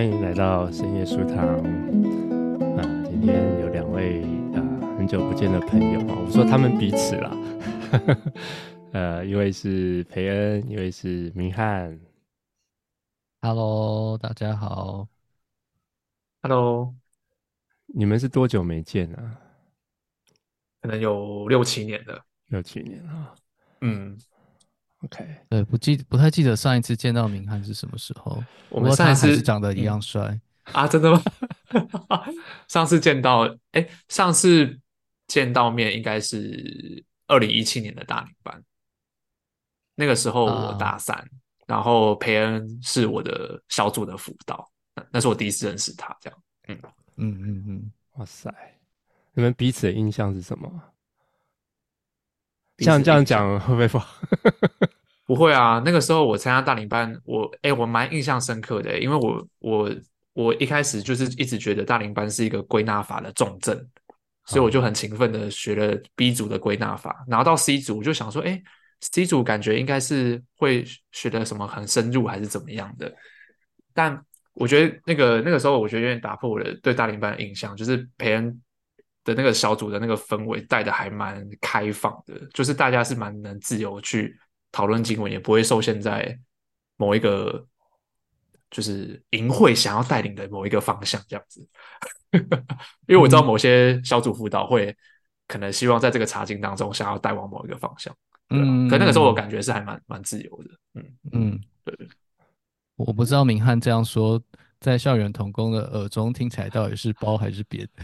欢迎来到深夜书堂。今天有两位很久不见的朋友我说他们彼此啦，一位是培恩，一位是明翰。 Hello，大家好。 Hello， 你们是多久没见啊？ 可能有6、7年了。 6、7年啊。 嗯， OK。 对，不太记得上一次见到明翰是什么时候， 我们不过他还是上一次， 长得一样帅。 真的吗？上次见到，上次见到面应该是2017年的大领班，那个时候我啊。 大三，然后培恩是我的小组的辅导，那是我第一次认识他，这样。嗯， 嗯嗯嗯。 哇塞，你们彼此的印象是什么？ 彼此像这样的印象。 讲会不会不好？ 不会啊，那个时候我参加大领班，我蛮印象深刻的，因为我一开始就是一直觉得大领班是一个归纳法的重镇，所以我就很勤奋的学了 B 组的归纳法，拿到 C 组我就想说，C 组感觉应该是会学的什么很深入还是怎么样的，但我觉得那个时候我觉得有点打破我的对大领班的印象，就是培恩的那个小组的那个氛围带的还蛮开放的，就是大家是蛮能自由去讨论经文，也不会受限在某一个就是营会想要带领的某一个方向这样子。因为我知道嗯某些小组辅导会可能希望在这个查经当中想要带往某一个方向，对啊。可那个时候我嗯感觉是还蛮自由的。 嗯。 对。 我不知道明翰这样说，在校园童工的耳中听起来到底是褒还是贬？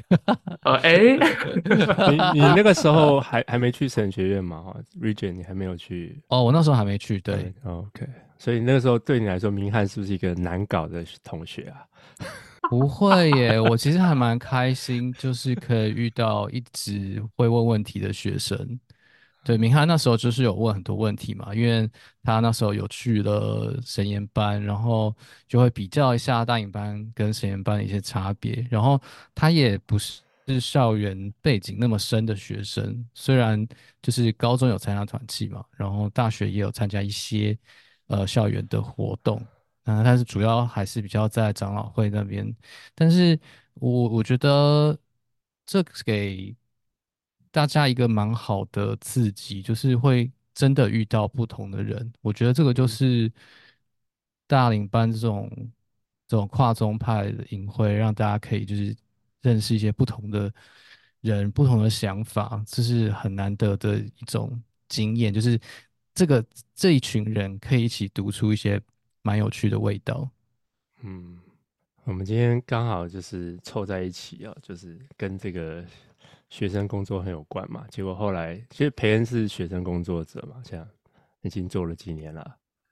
你那个时候还没去神学院嘛？Region 你还没有去。 哦，我那时候还没去。对。 还没OK。所以那个时候对你来说，明翰是不是一个难搞的同学啊？ 不会耶，我其实还蛮开心，就是可以遇到一直会问问题的学生。对，明翰那时候就是有问很多问题嘛，因为他那时候有去了神研班，然后就会比较一下大影班跟神研班的一些差别。然后他也不是校园背景那么深的学生，虽然就是高中有参加团契嘛，然后大学也有参加一些校园的活动。但是主要还是比较在长老会那边。但是我觉得这给大家一个蛮好的刺激，就是会真的遇到不同的人。我觉得这个就嗯是大领班这种跨宗派的营会，让大家可以就是认识一些不同的人、不同的想法，这是很难得的一种经验。就是这个这一群人可以一起读出一些蛮有趣的味道。 嗯。我们今天刚好就是凑在一起就是跟这个学生工作很有关嘛。结果后来，其实培恩是学生工作者嘛，这样已经做了几年了。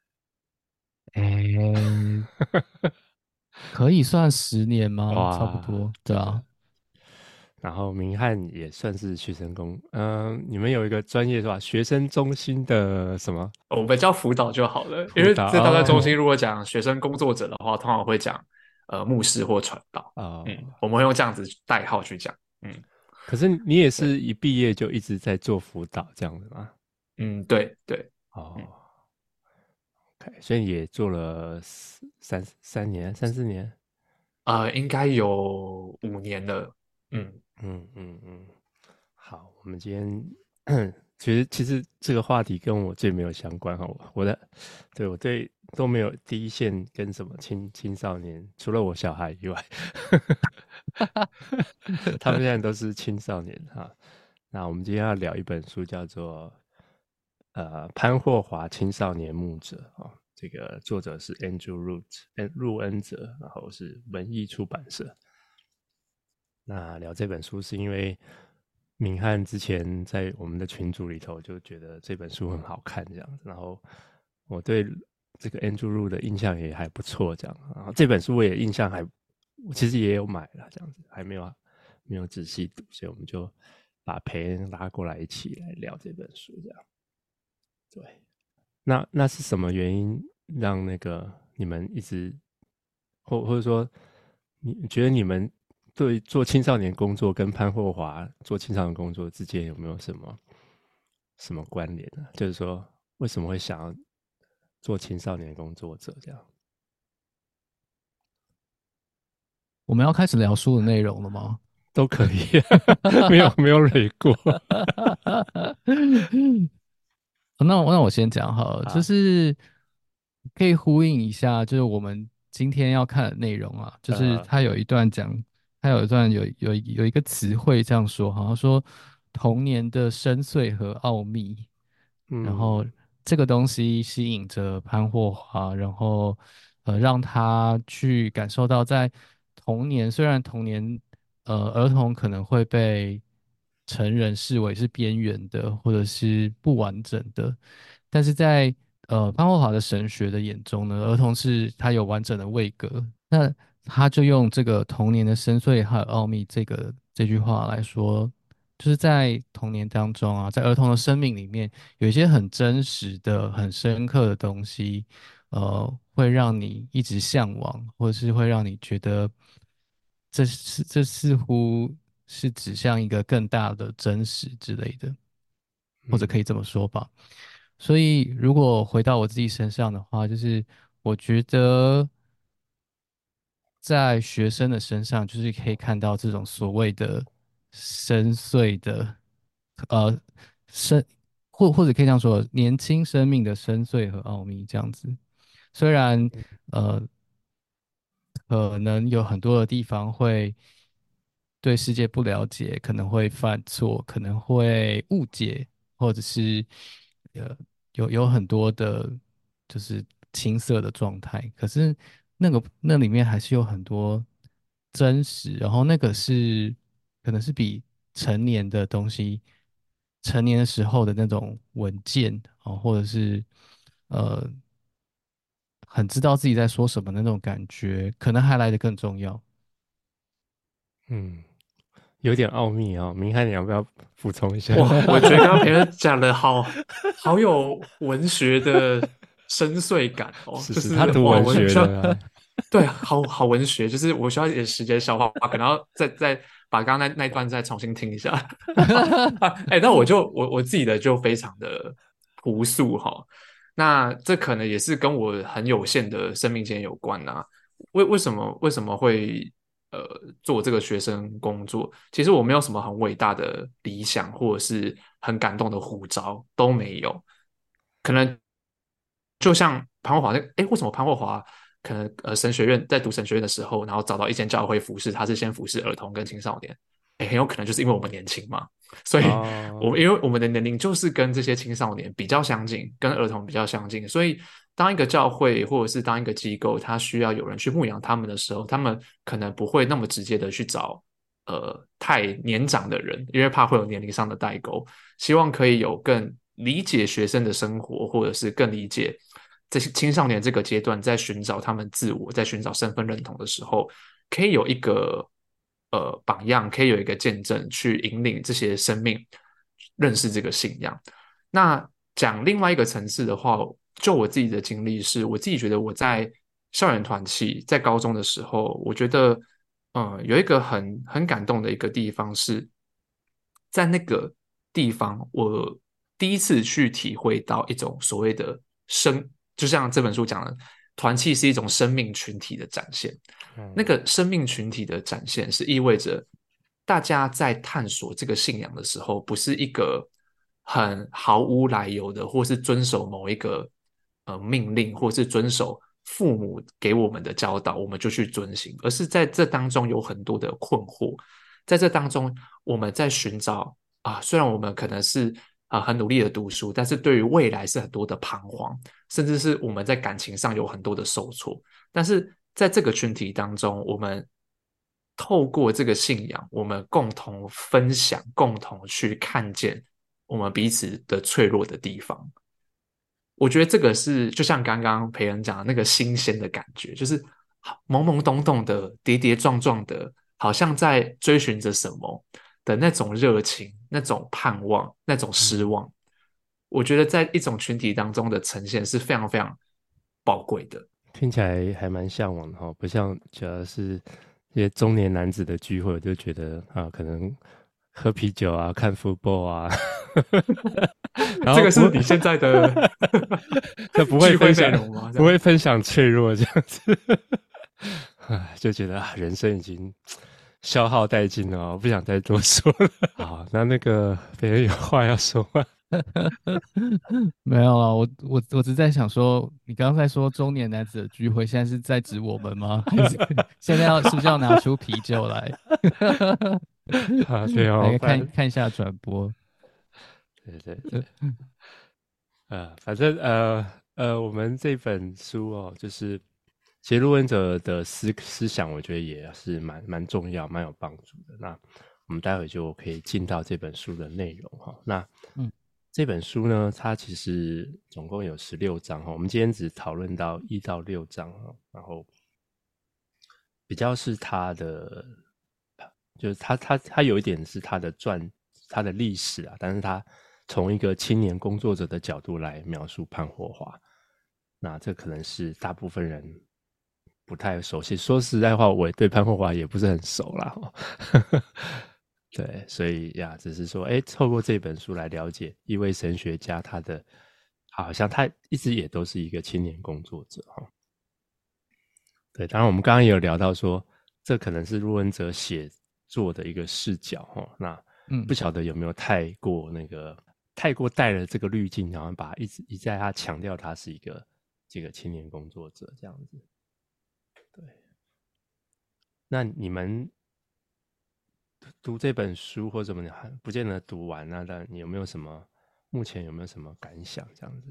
诶，可以算10年吗？差不哇， 多，对真的。 啊。 然后明翰也算是学生工，你们有一个专业是吧？学生中心的什么我们叫辅导就好了，因辅导为在大专中心哦。 如果讲学生工作者的话，通常会讲牧师或传道。 哦。 我们会用这样子代号去讲。嗯， 可是你也对。 是一毕业就一直在做辅导这样子吗？ 对对。嗯， 哦，OK。所以也做了三年、3、4年。 应该有5年了。嗯， 嗯嗯嗯。好，我们今天其实这个话题跟我最没有相关对我都没有第一线跟什么青少年，除了我小孩以外，他们现在都是青少年哈。那我们今天要聊一本书，叫做潘霍华青少年牧者这个作者是 Andrew Root 陆恩哲，然后是文艺出版社。那聊这本书是因为明翰之前在我们的群组里头就觉得这本书很好看这样子，然后我对这个 Andrew Ru 的印象也还不错这样，然后这本书我也印象我其实也有买了这样子，还没有仔细读，所以我们就把培恩拉过来一起来聊这本书这样。对。那是什么原因让那个你们一直或者说你觉得你们对做青少年工作跟潘霍华做青少年工作之间有没有什么关联呢？就是说为什么会想要做青少年工作者这样？ 我们要开始聊书的内容了吗？ 都可以，没有累过。 那我先讲好了，就啊， 是可以呼应一下，就是我们今天要看的内容啊，就是呃， 他有一段讲，他有一段有一个词汇这样说，好像说童年的深邃和奥秘，然后嗯这个东西吸引着潘霍华，然后让他去感受到在童年，虽然童年儿童可能会被成人视为是边缘的或者是不完整的，但是在潘霍华的神学的眼中呢，儿童是他有完整的位格，那他就用这个童年的深邃还有奥秘这句话来说。就是在童年当中啊，在儿童的生命里面，有一些很真实的、很深刻的东西，会让你一直向往，或者是会让你觉得这似乎是指向一个更大的真实之类的，或者可以嗯这么说吧。所以，如果回到我自己身上的话，就是我觉得在学生的身上，就是可以看到这种所谓的深邃的，呃，深或者可以这样说，年轻生命的深邃和奥秘这样子。虽然呃，可能有很多的地方会对世界不了解，可能会犯错，可能会误解，或者是呃有很多的，就是青涩的状态。可是那里面还是有很多真实，然后那个是可能是比成年的东西，成年的时候的那种稳健哦，或者是呃很知道自己在说什么的那种感觉，可能还来得更重要。 嗯，有点奥秘啊、明翰，你要不要补充一下？ 哇，我觉得刚刚培恩讲的好有文学的深邃感哦， 是是，他就是哇， 读文我需要学的啊。 对，好文学，就是我需要一点时间消化，可能要再把刚刚那一段再重新听一下。哎，那我自己的就非常的朴素哈，那这可能也是跟我很有限的生命经验有关呐、为什么会呃做这个学生工作？其实我没有什么很伟大的理想，或者是很感动的呼召都没有。可能就像潘霍华为什么潘霍华可能神学院在读神学院的时候，然后找到一间教会服侍，他是先服侍儿童跟青少年，很有可能就是因为我们年轻嘛，所以哦， 因为我们的年龄就是跟这些青少年比较相近，跟儿童比较相近，所以当一个教会或者是当一个机构，它需要有人去牧养他们的时候，他们可能不会那么直接的去找太年长的人，因为怕会有年龄上的代沟，希望可以有更理解学生的生活，或者是更理解这些青少年这个阶段在寻找他们自我、在寻找身份认同的时候，可以有一个榜样，可以有一个见证，去引领这些生命认识这个信仰。那讲另外一个层次的话，就我自己的经历是，我自己觉得我在校园团契，在高中的时候，我觉得有一个很感动的一个地方是，在那个地方，我第一次去体会到一种所谓的生，就像这本书讲的，团契是一种生命群体的展现。那嗯个生命群体的展现，是意味着大家在探索这个信仰的时候，不是一个很毫无来由的，或是遵守某一个命令，或是遵守父母给我们的教导，我们就去遵行，而是在这当中有很多的困惑，在这当中我们在寻找啊，虽然我们可能是很努力的读书，但是对于未来是很多的彷徨，甚至是我们在感情上有很多的受挫。但是在这个群体当中，我们透过这个信仰，我们共同分享，共同去看见我们彼此的脆弱的地方。我觉得这个是就像刚刚培恩讲的那个新鲜的感觉，就是懵懵懂懂的、跌跌撞撞的，好像在追寻着什么的那种热情、那种盼望、那种失嗯， 望。我觉得在一种群体当中的呈现是非常非常宝贵的。 听起来还蛮向往的哈，不像主要是一些中年男子的聚会，我就觉得啊，可能喝啤酒啊、看 football 啊，然这后不， 个是你现在的这不会聚会分享， 内容吗？这样不会分享脆弱这样子。 就觉得人生已经消耗殆尽了，我不想再多说了。好，那个别人有话要说吗？ 没有啊，我只在想说，你刚刚在说中年男子的聚会，现在是在指我们吗？还是现在是不是要拿出啤酒来？ 啊，对哦， 来看一下转播。 对对对，反正我们这本书哦，就是其实陆文哲的思想，我觉得也是蛮重要、蛮有帮助的。那我们待会就可以进到这本书的内容哈。那这本书呢，它其实总共有16章哈，我们今天只讨论到1到6章哈，然后比较是它的，就是它有一点是它的历史啊，但是它从一个青年工作者的角度来描述潘霍华，那这可能是大部分人不太熟悉。说实在话，我对潘霍华也不是很熟啦。对，所以呀，只是说，透过这本书来了解一位神学家，好像他一直也都是一个青年工作者哈。对，当然我们刚刚也有聊到说，这可能是陆文哲写作的一个视角哈。那不晓得有没有太过带了这个滤镜，然后把一再他强调他是一个这个青年工作者这样子。对，那你们读这本书或者什么，不见得读完啊，但你目前有没有什么感想这样子？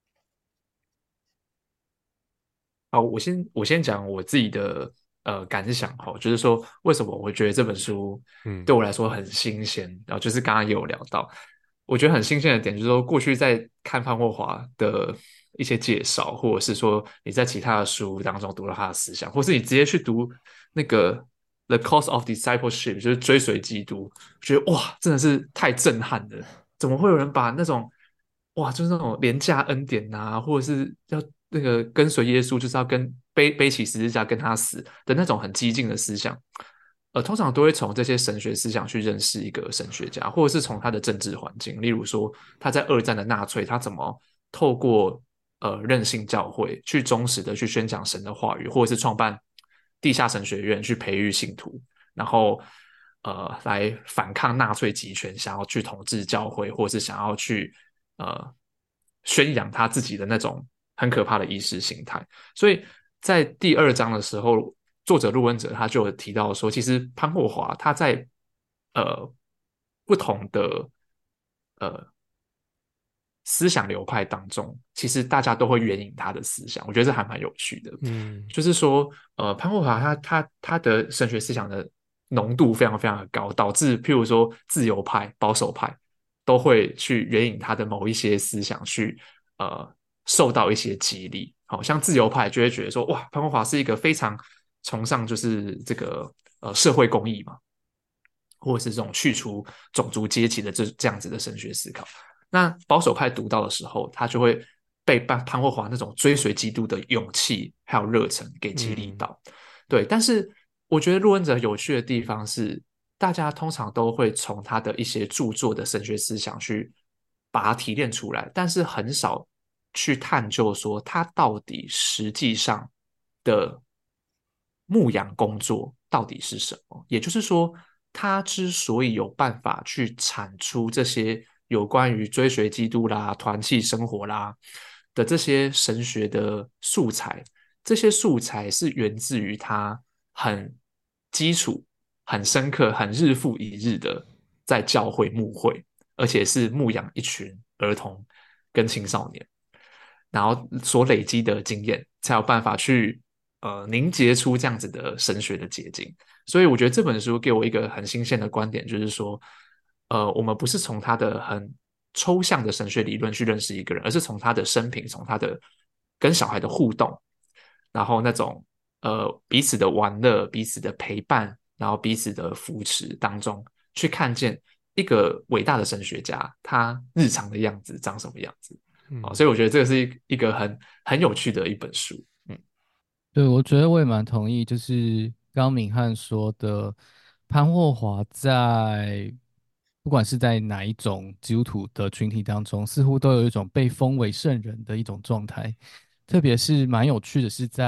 好，我先讲我自己的感想哈，就是说为什么我会觉得这本书对我来说很新鲜，然后就是刚刚也有聊到，我觉得很新鲜的点就是说，过去在看潘霍华的一些介绍，或者是说你在其他的书当中读到他的思想，或是你直接去读那个《The Cost of Discipleship》，就是追随基督，觉得哇，真的是太震撼了！怎么会有人把那种哇，就是那种廉价恩典啊，或者是要那个跟随耶稣，就是要背起十字架跟他死的那种很激进的思想，通常都会从这些神学思想去认识一个神学家，或者是从他的政治环境，例如说他在二战的纳粹，他怎么透过任性教会去忠实的去宣讲神的话语，或者是创办地下神学院去培育信徒，然后来反抗纳粹集权，想要去统治教会，或者是想要去宣扬他自己的那种很可怕的意识形态。所以在第2章的时候，作者陆文哲他就有提到说，其实潘霍华他在不同的呃思想流派当中，其实大家都会援引他的思想，我觉得这还蛮有趣的。就是说，潘霍华他的神学思想的浓度非常非常的高，导致譬如说自由派、保守派都会去援引他的某一些思想去受到一些激励。好像自由派就会觉得说，哇，潘霍华是一个非常崇尚就是这个社会公义嘛，或者是这种去除种族阶级的这样子的神学思考。那保守派读到的时候，他就会被潘霍华那种追随基督的勇气还有热忱给激励到。对，但是我觉得陆恩哲有趣的地方是，大家通常都会从他的一些著作的神学思想去把它提炼出来，但是很少去探究说他到底实际上的牧养工作到底是什么。也就是说，他之所以有办法去产出这些有关于追随基督啦、团契生活啦的这些神学的素材，这些素材是源自于他很基础、很深刻、很日复一日的在教会牧会，而且是牧养一群儿童跟青少年，然后所累积的经验，才有办法去凝结出这样子的神学的结晶。所以我觉得这本书给我一个很新鲜的观点，就是说，我们不是从他的很抽象的神学理论去认识一个人，而是从他的生平，从他的跟小孩的互动，然后那种彼此的玩乐、彼此的陪伴，然后彼此的扶持当中，去看见一个伟大的神学家他日常的样子长什么样子。所以我觉得这个是一个很有趣的一本书。 对，我觉得我也蛮同意，就是刚刚敏汉说的，潘霍华在不管是在哪一种基督徒的群体当中，似乎都有一种被封为圣人的一种状态。特别是蛮有趣的是，在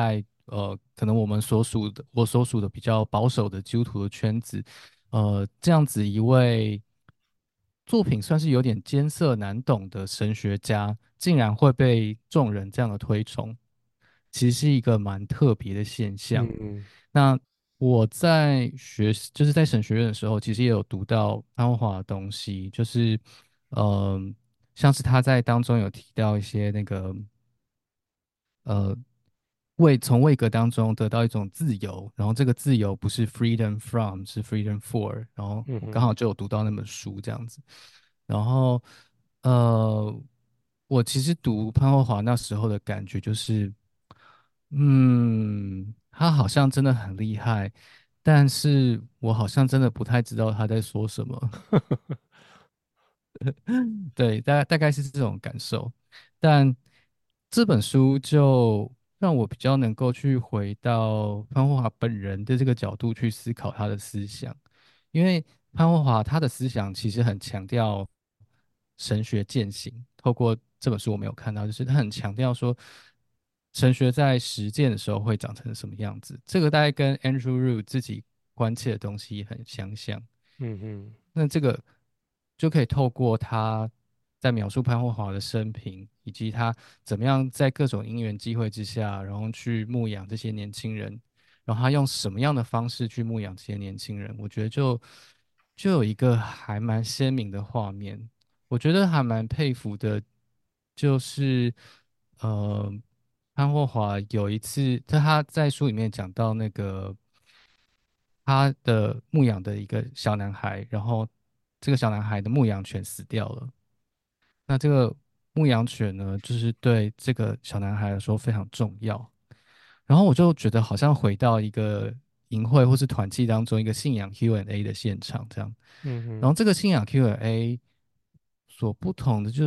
可能我所属的比较保守的基督徒的圈子，这样子一位作品算是有点艰涩难懂的神学家，竟然会被众人这样的推崇，其实是一个蛮特别的现象。 嗯那我就是在神学院的时候，其实也有读到潘霍华的东西，就是像是他在当中有提到一些那个呃从位格当中得到一种自由，然后这个自由不是 freedom from，是 freedom for，然后我刚嗯哼好就有读到那本书这样子，然后呃，我其实读潘霍华那时候的感觉就是，他好像真的很厉害，但是我好像真的不太知道他在说什么。对，大概是这种感受。但这本书就让我比较能够去回到潘霍华本人的这个角度去思考他的思想，因为潘霍华他的思想其实很强调神学践行。透过这本书我没有看到，就是他很强调说神学在实践的时候会长成什么样子。这个大概跟 Andrew Root 自己关切的东西很相像。 嗯哼那这个就可以透过他在描述潘霍华的生平，以及他怎么样在各种因缘机会之下，然后去牧养这些年轻人，然后他用什么样的方式去牧养这些年轻人，我觉得就有一个还蛮鲜明的画面。我觉得还蛮佩服的，就是呃，潘霍华有一次，他在书里面讲到那个他的牧养的一个小男孩，然后这个小男孩的牧羊犬死掉了。那这个牧羊犬呢，就是对这个小男孩来说非常重要。然后我就觉得好像回到一个营会或是团契当中一个信仰 Q&A 的现场这样。然后嗯哼这个信仰 Q&A 所不同的就是，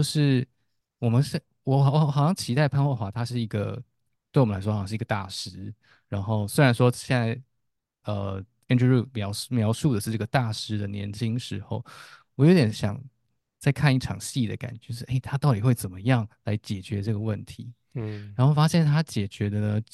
我好像期待潘霍华他是一个对我们来说好像是一个大师。然后虽然说现在Andrew 描述的是这个大师的年轻时候，我有点想再看一场戏的感觉，就是诶，他到底会怎么样来解决这个问题？ 嗯然后发现他解决的呢，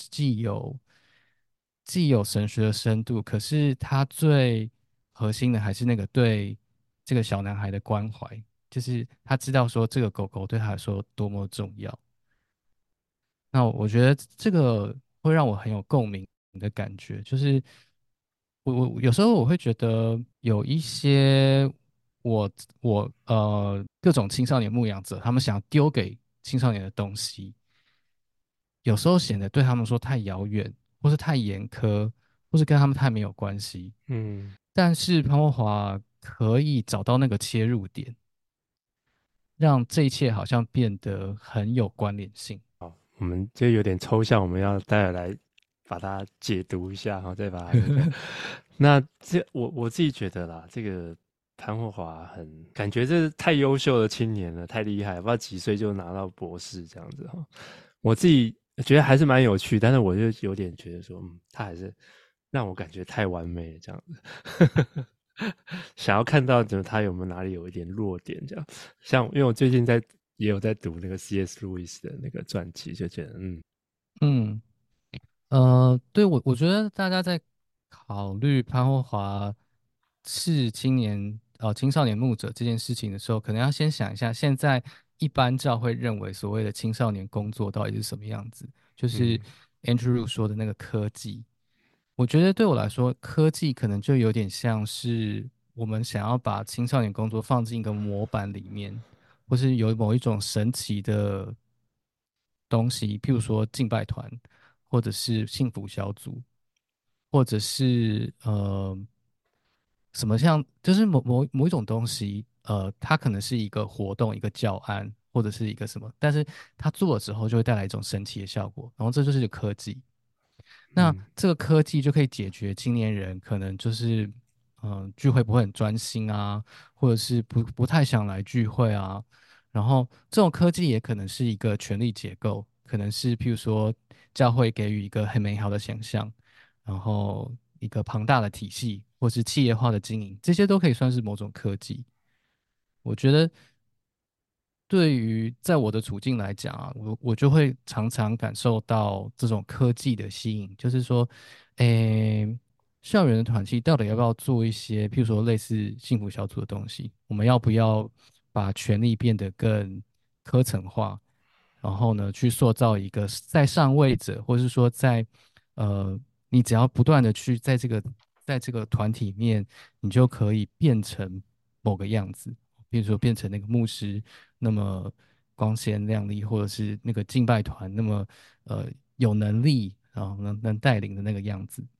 既有神学的深度，可是他最核心的还是那个对这个小男孩的关怀，就是他知道说这个狗狗对他来说多么重要。那我觉得这个会让我很有共鸣的感觉，就是我有时候我会觉得有一些我各种青少年牧养者，他们想要丢给青少年的东西，有时候显得对他们说太遥远，或是太严苛，或是跟他们太没有关系。 嗯， 但是潘国华可以找到那个切入点，让这一切好像变得很有关联性。 我们就有点抽象，我们要待会来把它解读一下，然后再把它那个。那我自己觉得啦，这个潘霍华感觉这是太优秀的青年了，太厉害了，不知道几岁就拿到博士这样子哈。我自己觉得还是蛮有趣，但是我就有点觉得说，他还是让我感觉太完美了这样子。想要看到他有没有哪里有一点弱点这样。像因为我最近也有在读那个 C.S. 路易斯的那个传记，就觉得嗯。对，我觉得大家在考虑潘霍华是青少年牧者这件事情的时候，可能要先想一下，现在一般教会认为所谓的青少年工作到底是什么样子？就是嗯 Andrew 说的那个科技。我觉得对我来说，科技可能就有点像是我们想要把青少年工作放进一个模板里面，或是有某一种神奇的东西，譬如说敬拜团，或者是幸福小组，或者是什么像，就是某一种东西，它可能是一个活动、一个教案，或者是一个什么，但是它做了之后就会带来一种神奇的效果，然后这就是科技。那嗯这个科技就可以解决青年人可能就是聚会不会很专心啊，或者是不太想来聚会啊。然后这种科技也可能是一个权力结构，可能是譬如说教会给予一个很美好的想象，然后一个庞大的体系，或是企业化的经营，这些都可以算是某种科技。我觉得对于在我的处境来讲啊，我就会常常感受到这种科技的吸引，就是说，诶，校园的团体到底要不要做一些，譬如说类似幸福小组的东西？我们要不要把权力变得更科层化？然后呢，去塑造一个在上位者，或是说呃，你只要不断的去在这个团体里面，你就可以变成某个样子，比如说变成那个牧师那么光鲜亮丽，或者是那个敬拜团那么呃有能力，然后能带领的那个样子。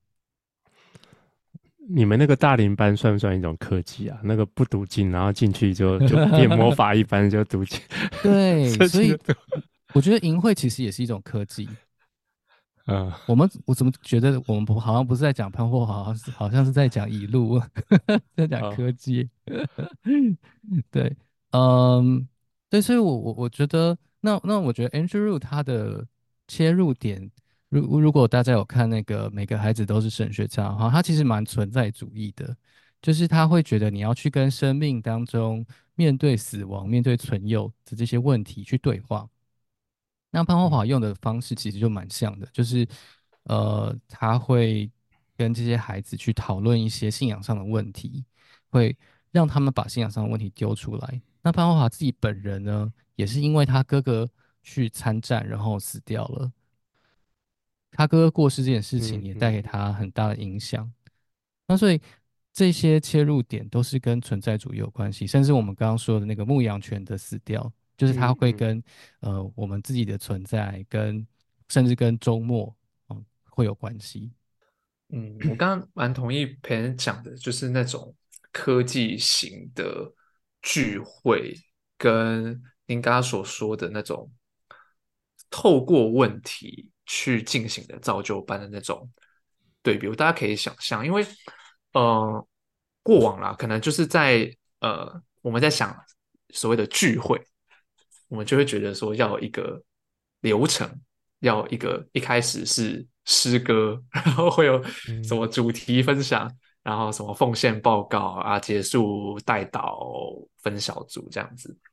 你们那个大龄班算不算一种科技啊？那个不读经，然后进去就变魔法一般就读经， 对，所以设计的我觉得淫秽其实也是一种科技。我怎么觉得我们好像不是在讲喷货，好像是在讲引路，在讲啊， 科技。对，嗯，对，所以我觉得，那我觉得 Andrew 他的切入点，如果大家有看那个每个孩子都是神学家的话，他其实蛮存在主义的，就是他会觉得你要去跟生命当中面对死亡、面对存有的这些问题去对话。那潘霍华用的方式其实就蛮像的，就是他会跟这些孩子去讨论一些信仰上的问题，会让他们把信仰上的问题丢出来。那潘霍华自己本人呢，也是因为他哥哥去参战，然后死掉了。他哥哥过世这件事情也带给他很大的影响。那所以这些切入点都是跟存在主义有关系，甚至我们刚刚说的那个牧羊犬的死掉，就是它会跟我们自己的存在跟甚至跟周末会有关系。 我刚刚蛮同意培恩讲的，就是那种科技型的聚会，跟您刚刚所说的那种透过问题去进行的造就班的那种对比，大家可以想象，因为呃，过往啦，可能就是在我们在想所谓的聚会，我们就会觉得说要有一个流程，要一个一开始是诗歌，然后会有什么主题分享，然后什么奉献报告啊，结束带导分小组这样子。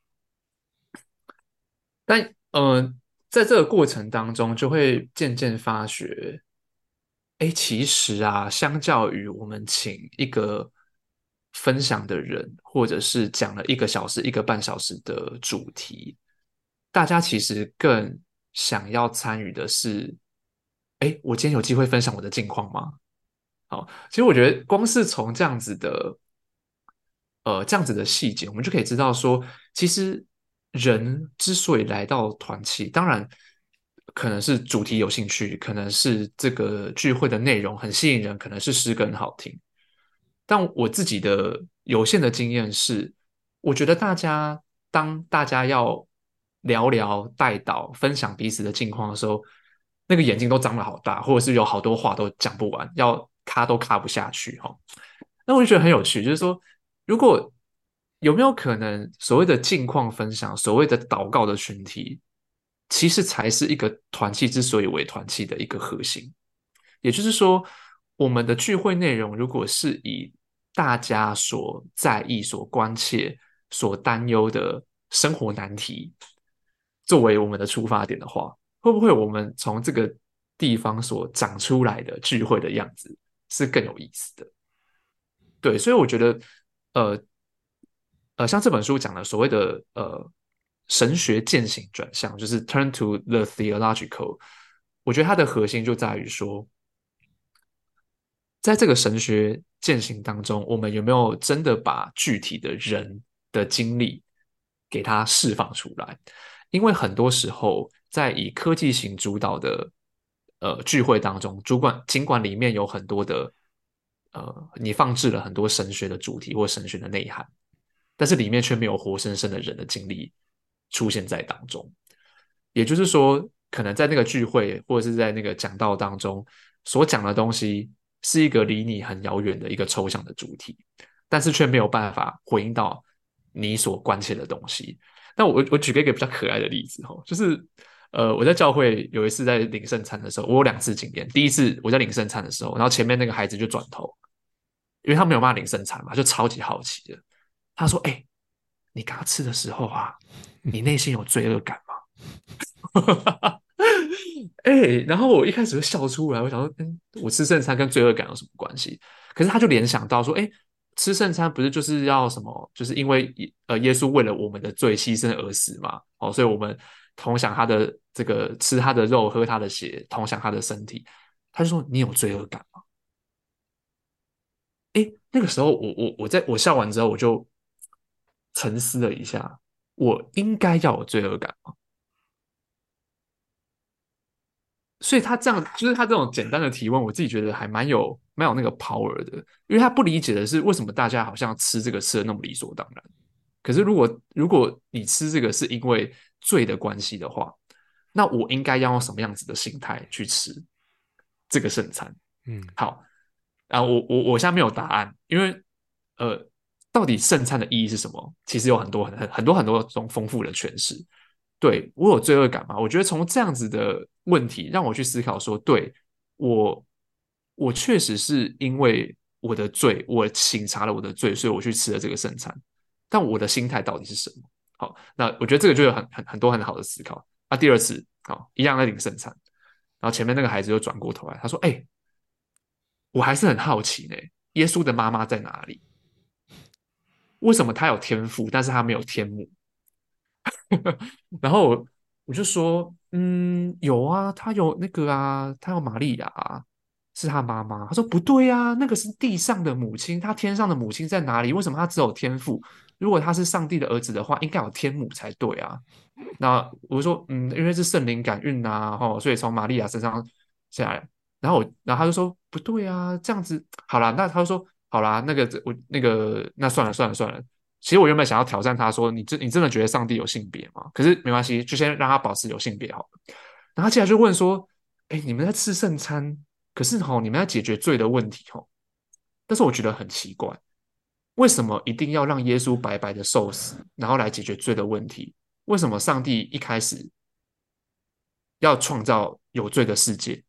但在这个过程当中，就会渐渐发觉，哎，其实啊，相较于我们请一个分享的人，或者是讲了1个小时、1个半小时的主题，大家其实更想要参与的是，哎，我今天有机会分享我的近况吗？好，其实我觉得光是从这样子的细节，我们就可以知道说，其实人之所以来到团契，当然可能是主题有兴趣，可能是这个聚会的内容很吸引人，可能是诗歌很好听。但我自己的有限的经验是，我觉得当大家要聊聊、带导、分享彼此的近况的时候，那个眼睛都张得好大，或者是有好多话都讲不完，要卡都卡不下去哈。那我就觉得很有趣，就是说，如果有没有可能所谓的近况分享，所谓的祷告的群体，其实才是一个团契之所以为团契的一个核心。也就是说，我们的聚会内容如果是以大家所在意、所关切、所担忧的生活难题作为我们的出发点的话，会不会我们从这个地方所长出来的聚会的样子是更有意思的？对，所以我觉得，呃像这本书讲的所谓的神学践行转向，就是 turn to the theological，我觉得它的核心就在于说，在这个神学践行当中，我们有没有真的把具体的人的经历给它释放出来？因为很多时候，在以科技型主导的聚会当中，尽管里面有很多的你放置了很多神学的主题或神学的内涵，但是里面却没有活生生的人的经历出现在当中。也就是说，可能在那个聚会或者是在那个讲道当中所讲的东西，是一个离你很遥远的一个抽象的主题，但是却没有办法回应到你所关切的东西。那我举个一个比较可爱的例子哈，就是我在教会有一次在领圣餐的时候，我有2次经验。第一次我在领圣餐的时候，然后前面那个孩子就转头，因为他没有办法领圣餐嘛，就超级好奇的。他说：“哎、 你刚刚吃的时候啊，你内心有罪恶感吗？然后我一开始就笑出来，我想说，我吃圣餐跟罪恶感有什么关系？可是他就联想到说，吃圣餐不是就是要什么？就是因为耶稣为了我们的罪牺牲而死嘛，所以我们同享他的这个吃他的肉，喝他的血，同享他的身体。他就说你有罪恶感吗？那个时候我笑完之后，我就沉思了一下，我应该要有罪恶感吗？所以他这样，就是他这种简单的提问，我自己觉得还蛮有那个 power 的，因为他不理解的是为什么大家好像吃这个吃的那么理所当然。可是如果你吃这个是因为罪的关系的话，那我应该要用什么样子的心态去吃这个圣餐？好，我现在没有答案，因为呃，到底圣餐的意义是什么？其实有很多种丰富的诠释。对，我有罪恶感吗？我觉得从这样子的问题让我去思考说，对，我我确实是因为我的罪，我醒察了我的罪，所以我去吃了这个圣餐。但我的心态到底是什么？好，那我觉得这个就有很多很好的思考。那第二次，好，一样在领圣餐，然后前面那个孩子就转过头来，他说：“哎，我还是很好奇呢，耶稣的妈妈在哪里？为什么他有天赋，但是他没有天母？”然后我就说，有啊，他有那个啊，他有玛利亚啊，是他妈妈。他说不对啊，那个是地上的母亲，他天上的母亲在哪里？为什么他只有天父？如果他是上帝的儿子的话，应该有天母才对啊。那我就说，因为是圣灵感孕啊，所以从玛利亚身上下来。然后他就说不对啊，这样子好啦，那他就说好啦，那算了算了算了。其实我原本想要挑战他说，你真的觉得上帝有性别吗？可是没关系，就先让他保持有性别好了。然后他接下来就问说，你们在吃圣餐，可是你们在解决罪的问题但是我觉得很奇怪，为什么一定要让耶稣白白的受死，然后来解决罪的问题？为什么上帝一开始要创造有罪的世界？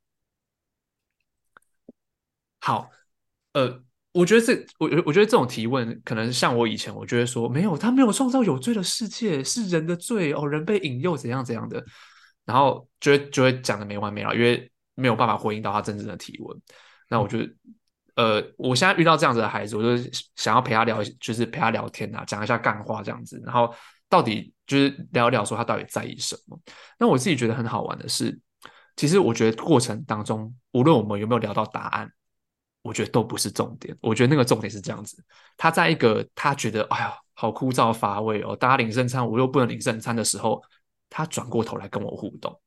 好，呃，我觉得这种提问，可能像我以前，我就会说，没有，他没有创造有罪的世界，是人的罪人被引诱怎样怎样的，然后就会讲的没完没了，因为没有办法回应到他真正的提问。那我就我现在遇到这样子的孩子，我就想要陪他聊，就是陪他聊天啊，讲一下干话这样子，然后到底就是聊一聊说他到底在意什么。那我自己觉得很好玩的是，其实我觉得过程当中，无论我们有没有聊到答案，我觉得都不是重点。我觉得那个重点是这样子：他在一个他觉得哎呀好枯燥乏味大家领圣餐我又不能领圣餐的时候，他转过头来跟我互动，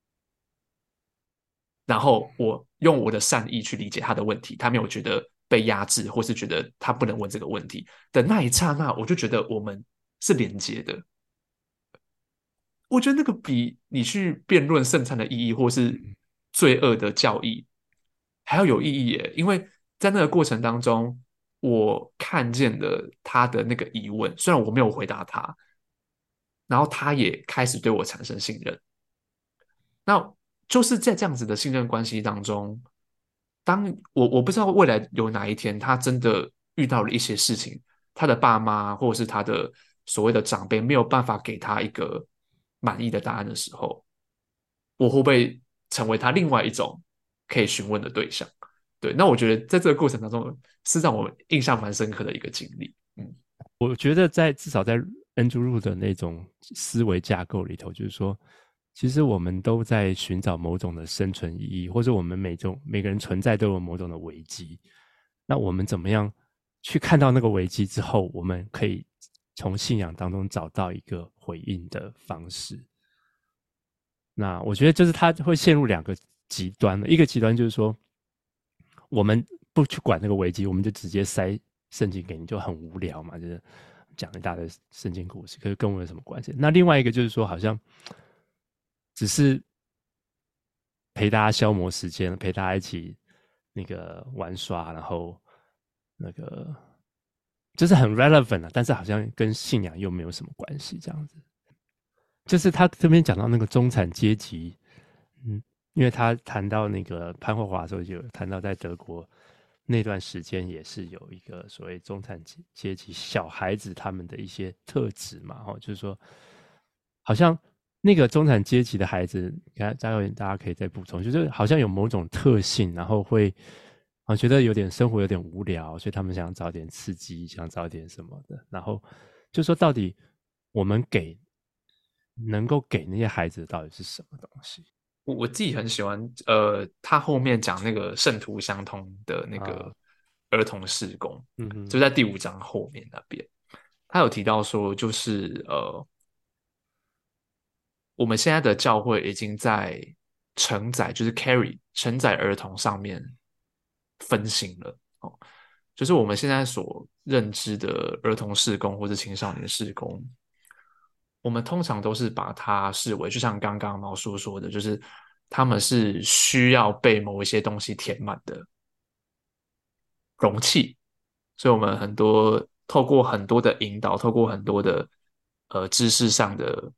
然后我用我的善意去理解他的问题，他没有觉得被压制，或是觉得他不能问这个问题的那一刹那，我就觉得我们是连接的。我觉得那个比你去辩论圣餐的意义，或是罪恶的教义还要有意义耶。因为在那个过程当中，我看见了他的那个疑问，虽然我没有回答他，然后他也开始对我产生信任。那就是在这样子的信任关系当中，当我不知道未来有哪一天他真的遇到了一些事情，他的爸妈或者是他的所谓的长辈没有办法给他一个满意的答案的时候，我会不会成为他另外一种可以询问的对象？对，那我觉得在这个过程当中是让我印象蛮深刻的一个经历。 我觉得至少在 Andrew Root 的那种思维架构里头，就是说，其实我们都在寻找某种的生存意义，或者我们每个人存在都有某种的危机。那我们怎么样去看到那个危机之后，我们可以从信仰当中找到一个回应的方式。那我觉得就是他会陷入两个极端，一个极端就是说，我们不去管那个危机，我们就直接塞圣经给你，就很无聊嘛，就是讲一大堆圣经故事，可是跟我有什么关系？那另外一个就是说，好像只是陪大家消磨时间，陪大家一起那个玩耍，然后那个就是很 relevant 啊，但是好像跟信仰又没有什么关系，这样子。就是他这边讲到那个中产阶级，因为他谈到那个潘霍华的时候，就有谈到在德国那段时间也是有一个所谓中产阶级小孩子他们的一些特质嘛，就是说，好像那个中产阶级的孩子，大家可以再补充，就是好像有某种特性，然后会觉得生活有点无聊，所以他们想找点刺激，想找点什么的，然后就说到底我们能够给那些孩子到底是什么东西？ 我自己很喜欢，他后面讲那个圣徒相通的那个儿童事工，就在第5章后面那边，他有提到说，就是我们现在的教会已经在承载，就是 carry 承载儿童上面分心了哦，就是我们现在所认知的儿童事工或者青少年事工，我们通常都是把它视为，就像刚刚毛叔说的，就是他们是需要被某一些东西填满的容器，所以我们透过很多的引导，透过很多的知识上的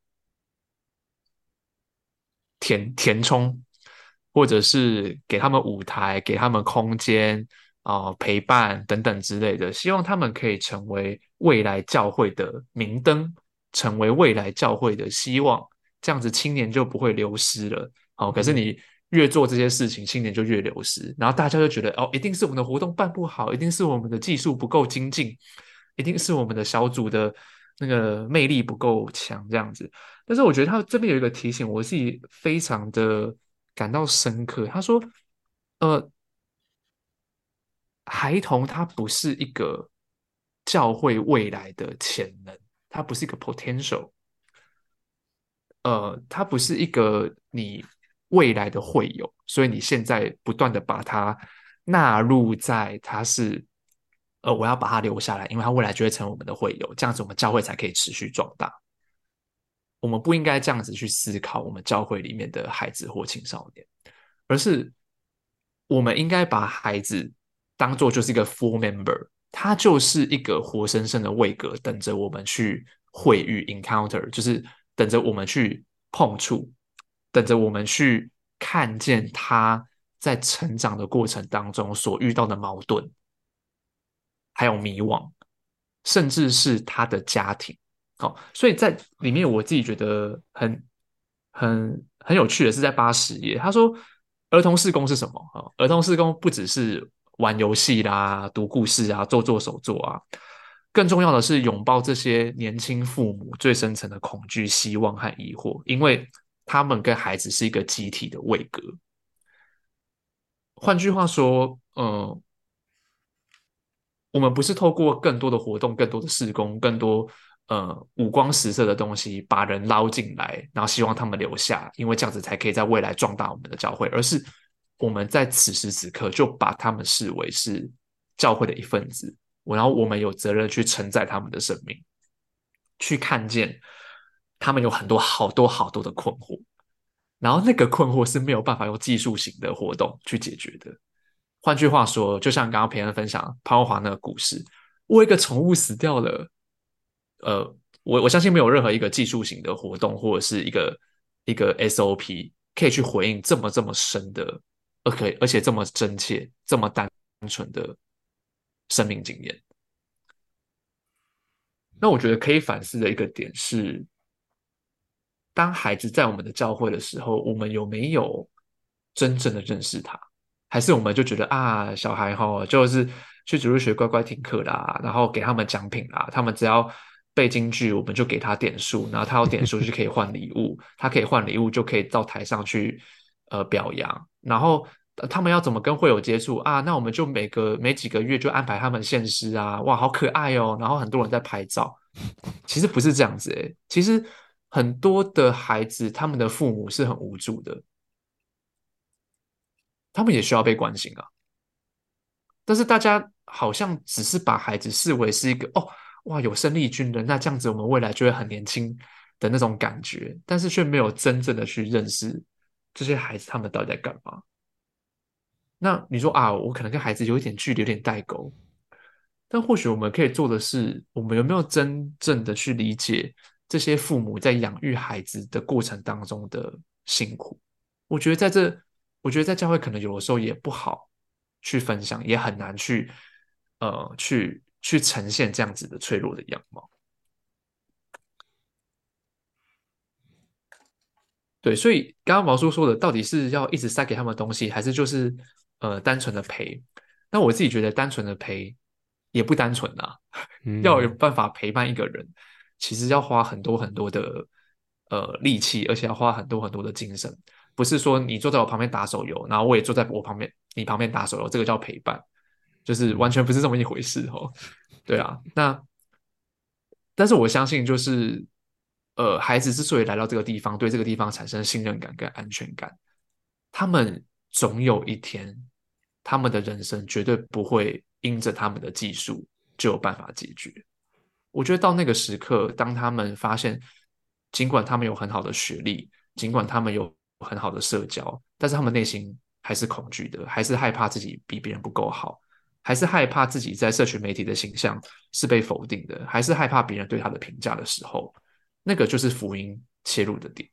填充，或者是给他们舞台，给他们空间陪伴等等之类的，希望他们可以成为未来教会的明灯，成为未来教会的希望，这样子青年就不会流失了。可是你越做这些事情，青年就越流失，然后大家就觉得一定是我们的活动办不好，一定是我们的技术不够精进，一定是我们的小组的那个魅力不够强，这样子。但是我觉得他这边有一个提醒，我自己非常的感到深刻。他说，呃，孩童他不是一个教会未来的潜能，他不是一个 potential，它不是一个你未来的会友，所以你现在不断的把它纳入在它是，我要把它留下来，因为它未来就会成为我们的会友，这样子我们教会才可以持续壮大。我们不应该这样子去思考我们教会里面的孩子或青少年，而是我们应该把孩子当做就是一个 full member，他就是一个活生生的位格，等着我们去会遇 encounter，就是等着我们去碰触，等着我们去看见他在成长的过程当中所遇到的矛盾，还有迷惘，甚至是他的家庭。好，所以在里面我自己觉得很有趣的是在80页，他说儿童事工是什么啊？儿童事工不只是玩游戏啦、读故事啊、做手作啊，更重要的是拥抱这些年轻父母最深层的恐惧、希望和疑惑，因为他们跟孩子是一个集体的位格。换句话说，我们不是透过更多的活动、更多的事工、更多五光十色的东西把人捞进来，然后希望他们留下，因为这样子才可以在未来壮大我们的教会，而是我们在此时此刻就把他们视为是教会的一份子，然后我们有责任去承载他们的生命，去看见他们有很多好多好多的困惑，然后那个困惑是没有办法用技术型的活动去解决的。换句话说，就像刚刚培恩分享潘文华那个故事，我一个宠物死掉了，我相信没有任何一个技术型的活动或者是一个 SOP 可以去回应这么深的，而且这么真切、这么单纯的生命经验。那我觉得可以反思的一个点是，当孩子在我们的教会的时候，我们有没有真正的认识他？还是我们就觉得啊，小孩就是去主日学乖乖听课啦，然后给他们奖品啦，他们只要背京剧，我们就给他点数，然后他有点数就可以换礼物，他可以换礼物就可以到台上去表扬，然后他们要怎么跟会友接触啊？那我们就每几个月就安排他们献诗啊，哇，好可爱哦，然后很多人在拍照。其实不是这样子诶，其实很多的孩子，他们的父母是很无助的，他们也需要被关心啊。但是大家好像只是把孩子视为是一个哇有生力军人，那这样子我们未来就会很年轻的那种感觉，但是却没有真正的去认识这些孩子他们到底在干嘛。那你说啊，我可能跟孩子有一点距离，有点代沟，但或许我们可以做的是，我们有没有真正的去理解这些父母在养育孩子的过程当中的辛苦？我觉得在教会可能有的时候也不好去分享，也很难去呈现这样子的脆弱的样貌。对，所以刚刚毛叔说的，到底是要一直塞给他们东西，还是就是单纯的陪？那我自己觉得单纯的陪也不单纯啊，要有嗯办法陪伴一个人，其实要花很多很多的力气，而且要花很多很多的精神。不是说你坐在我旁边打手游，然后我也坐在你旁边打手游，这个叫陪伴，就是完嗯全不是这么一回事哦。对啊，但是我相信，就是孩子之所以来到这个地方，对这个地方产生信任感跟安全感，他们总有一天，他们的人生绝对不会因着他们的技术就有办法解决。我觉得到那个时刻，当他们发现，尽管他们有很好的学历，尽管他们有很好的社交，但是他们内心还是恐惧的，还是害怕自己比别人不够好，还是害怕自己在社群媒体的形象是被否定的，还是害怕别人对他的评价的时候，那个就是福音切入的点。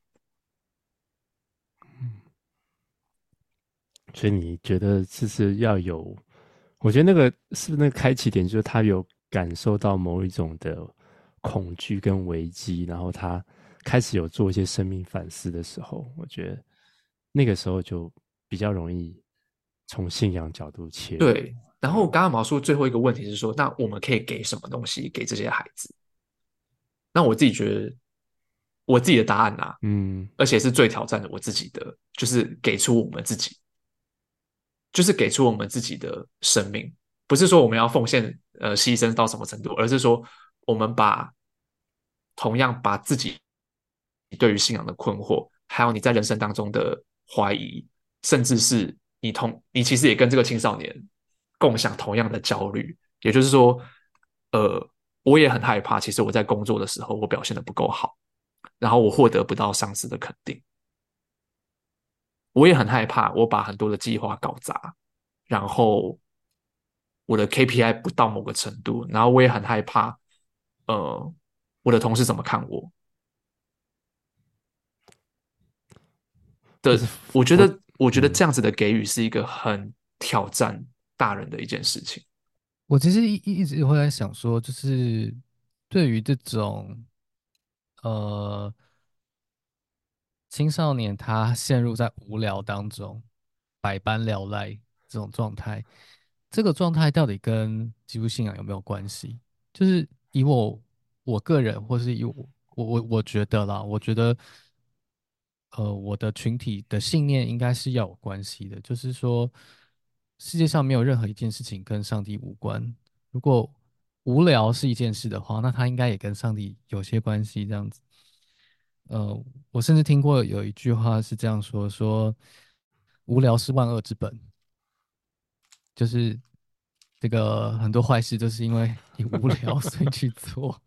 所以你觉得就是要有，我觉得那个是不是那个开启点，就是他有感受到某一种的恐惧跟危机，然后他开始有做一些生命反思的时候，我觉得那个时候就比较容易从信仰角度切入。 对，然后刚刚毛叔最后一个问题是说，那我们可以给什么东西给这些孩子？那我自己觉得，我自己的答案啊， 嗯而且是最挑战的我自己的，就是给出我们自己，就是给出我们自己的生命，不是说我们要奉献牺牲到什么程度，而是说我们同样把自己对于信仰的困惑，还有你在人生当中的怀疑，甚至是你其实也跟这个青少年共享同样的焦虑，也就是说，我也很害怕，其实我在工作的时候我表现的不够好，然后我获得不到上司的肯定。我也很害怕，我把很多的计划搞砸，然后我的 KPI 不到某个程度，然后我也很害怕，呃，我的同事怎么看我就是的。我觉我得，我觉得嗯这样子的给予是一个很挑战大人的一件事情。 我其实一直会在想说，就是对于这种呃青少年他陷入在无聊当中，百般聊赖这种状态，这个状态到底跟基督信仰有没有关系？就是以我个人，或是以我觉得啦，我觉得我的群体的信念应该是要有关系的，就是说世界上没有任何一件事情跟上帝无关。如果无聊是一件事的话，那它应该也跟上帝有些关系，这样子。我甚至听过有一句话是这样说：说无聊是万恶之本，就是这个很多坏事都是因为你无聊所以去做。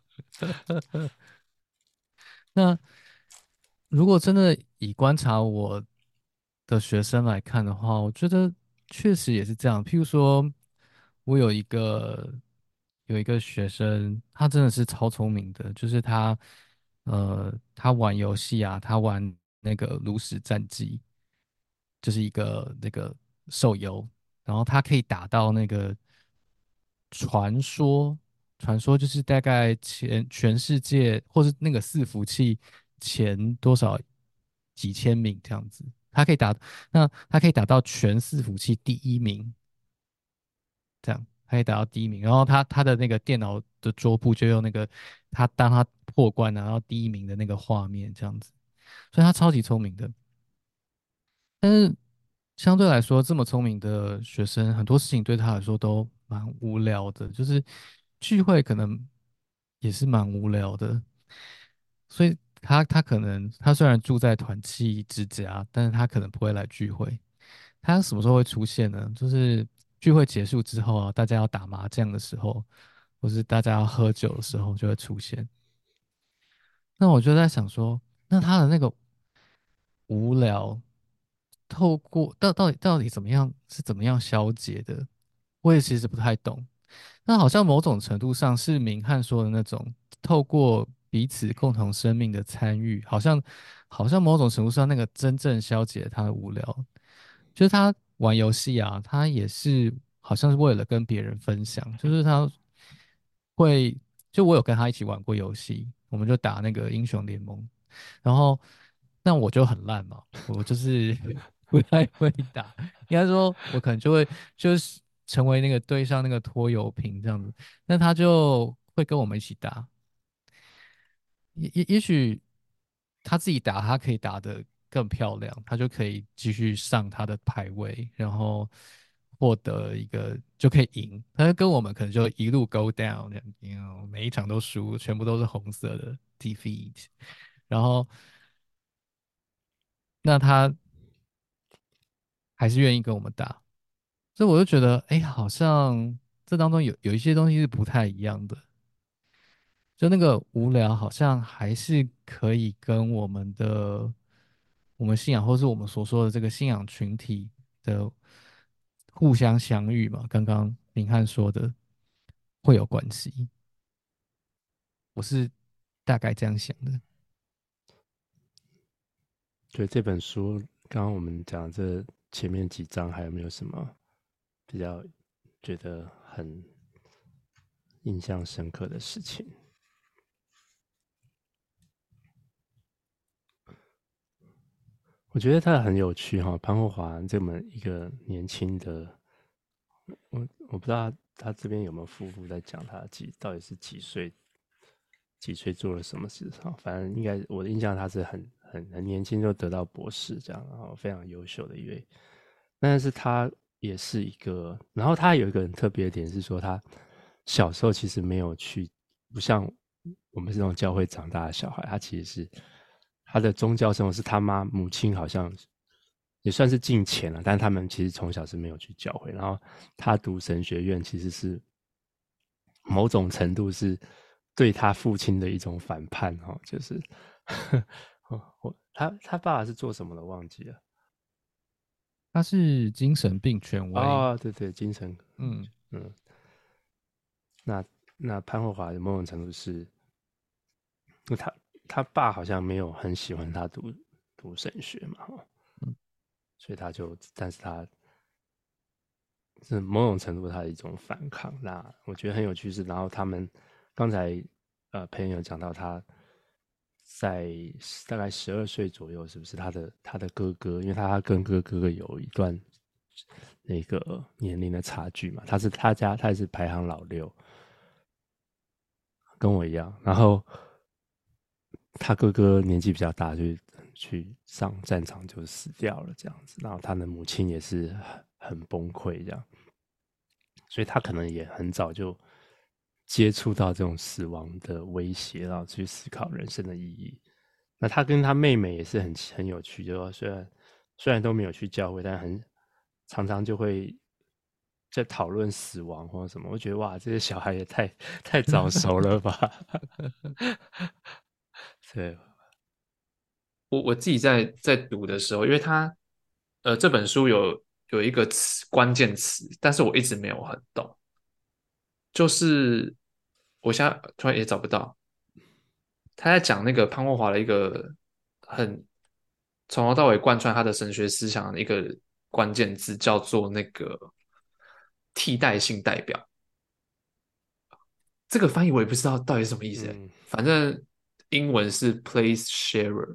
那如果真的以观察我的学生来看的话，我觉得确实也是这样。譬如说，我有一个学生，他真的是超聪明的，就是他玩游戏啊，他玩那个炉石战记，就是一个那个手游，然后他可以打到那个传说，传说就是大概全世界或是那个伺服器前多少几千名这样子，他可以打到全伺服器第一名，这样他可以打到第一名，然后他的那个电脑的桌布就用那个当他破关拿到第一名的那个画面这样子，所以他超级聪明的。但是相对来说，这么聪明的学生，很多事情对他来说都蛮无聊的，就是聚会可能也是蛮无聊的，所以他可能他虽然住在团契之家，但是他可能不会来聚会。他什么时候会出现呢？就是聚会结束之后啊，大家要打麻将的时候，或是大家要喝酒的时候就会出现。那我就在想说，那他的那个无聊，透过到底怎么样是怎么样消解的？我也其实不太懂。那好像某种程度上是明翰说的那种，透过彼此共同生命的参与，好像某种程度上那个真正消解他的无聊，就是他玩游戏啊，他也是好像是为了跟别人分享，就是他会，就我有跟他一起玩过游戏，我们就打那个英雄联盟，然后那我就很烂嘛，我就是不太会打，应该说我可能就会就是成为那个队上那个拖油瓶这样子，那他就会跟我们一起打，也许他自己打，他可以打得更漂亮，他就可以继续上他的排位，然后获得一个就可以赢。他跟我们可能就一路 go down，这样每一场都输，全部都是红色的 defeat。然后那他还是愿意跟我们打，所以我就觉得，哎，好像这当中有一些东西是不太一样的。就那个无聊，好像还是可以跟我们信仰，或是我们所说的这个信仰群体的互相相遇嘛。刚刚林汉说的会有关系，我是大概这样想的。 对这本书，刚刚我们讲这前面几章，还有没有什么比较觉得很印象深刻的事情？我觉得他很有趣哈，潘霍华这么一个年轻的，我不知道他这边有没有夫妇在讲他到底是几岁做了什么事哈，反正应该我的印象他是很年轻就得到博士这样，然后非常优秀的一位，但是他也是一个，然后他有一个很特别的点是说他小时候其实没有去，不像我们这种教会长大的小孩，他其实是他的宗教生活是他母亲好像也算是敬虔了，但是他们其实从小是没有去教会，然后他读神学院其实是某种程度是对他父亲的一种反叛哈，就是他爸爸是做什么的忘记了。 他是精神病权威， 哦，对对，精神， 嗯， 那潘霍华的某种程度是，他爸好像没有很喜欢他读神学嘛，所以但是他是某种程度他的一种反抗。那我觉得很有趣是，然后他们刚才朋友讲到他在大概12岁左右，是不是他的哥哥？因为他跟哥哥有一段那个年龄的差距嘛，他也是排行老六，跟我一样。然后他哥哥年纪比较大，就去上战场就死掉了这样子。然后他的母亲也是很崩溃这样，所以他可能也很早就接触到这种死亡的威胁，然后去思考人生的意义。那他跟他妹妹也是很有趣，就说虽然都没有去教会，但常常就会在讨论死亡或者什么。我觉得哇，这些小孩也太早熟了吧？对， 我自己在读的时候，因为这本书有一个关键词，但是我一直没有很懂，就是我现在突然也找不到。他在讲那个潘霍华的一个很从头到尾贯穿他的神学思想的一个关键字，叫做那个替代性代表。这个翻译我也不知道到底是什么意思，反正英文是 place sharer。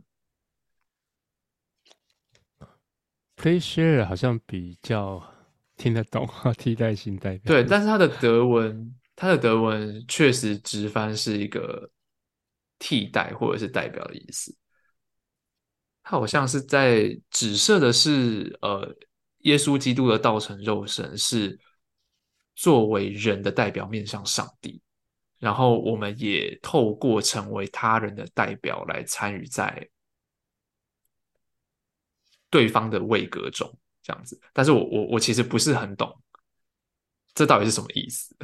Play share 好像比较听得懂替代性代表。 对，但是他的德文确实直翻是一个替代或者是代表的意思。他好像是在指涉的是，耶稣基督的道成肉身是作为人的代表面向上帝，然后我们也透过成为他人的代表来参与在对方的位格中，这样子。但是我其实不是很懂这到底是什么意思。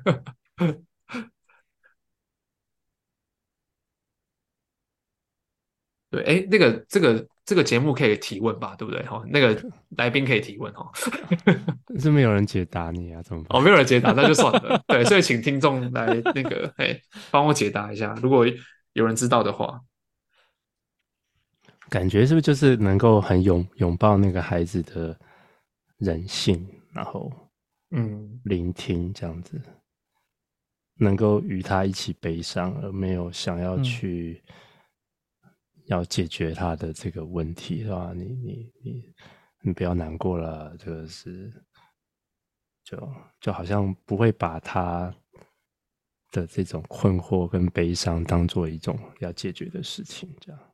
对，哎，这个节目可以提问吧，对不对？哈，那个来宾可以提问哈。 是没有人解答你啊，怎么办？ 哦，没有人解答，那就算了。对，所以请听众来那个，哎，帮我解答一下，如果有人知道的话。 感觉是不是就是能够很拥抱那个孩子的人性，然后聆听这样子，能够与他一起悲伤，而没有想要去要解决他的这个问题，是吧？你不要难过了，这个是就好像不会把他的这种困惑跟悲伤当做一种要解决的事情，这样。